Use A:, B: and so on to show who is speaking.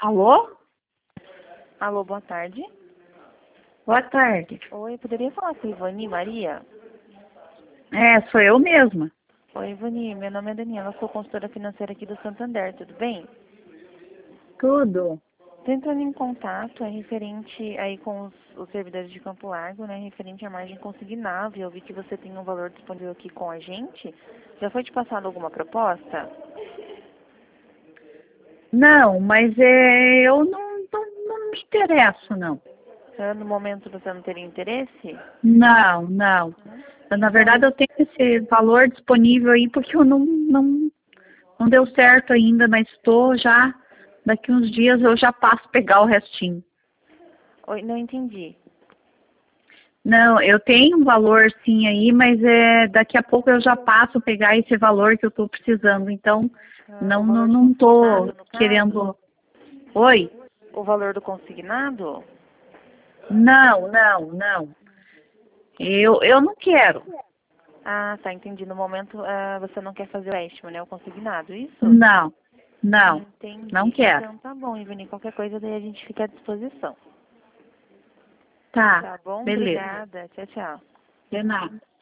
A: Alô?
B: Alô, boa tarde.
A: Boa tarde.
B: Oi, poderia falar com a Ivani Maria?
A: É, sou eu mesma.
B: Oi, Ivani, meu nome é Daniela, sou consultora financeira aqui do Santander, tudo bem?
A: Tudo.
B: Tô entrando em contato, é referente aí com os servidores de Campo Largo, né, referente à margem consignável. Eu vi que você tem um valor disponível aqui com a gente. Já foi te passado alguma proposta?
A: Não, mas eu não me interesso, não.
B: No momento você não teria interesse?
A: Não. Na
B: Então,
A: verdade, eu tenho esse valor disponível aí porque eu não deu certo ainda, mas estou já, daqui uns dias eu já passo pegar o restinho.
B: oi, não entendi.
A: Não, eu tenho um valor sim aí, mas daqui a pouco eu já passo pegar esse valor que eu estou precisando. Então,
B: O
A: não
B: valor
A: não
B: do
A: não
B: consignado,
A: estou
B: no caso?
A: querendo. Oi?
B: O valor do consignado?
A: Não. Eu não quero.
B: Ah, tá, entendi. No momento, você não quer fazer o empréstimo, né? O consignado, isso?
A: Não, não, não
B: Entendi.
A: quero.
B: Então tá bom, Ivani. Qualquer coisa daí a gente fica à disposição.
A: Tá,
B: Tá bom?
A: beleza.
B: Obrigada. Tchau, tchau.
A: De nada.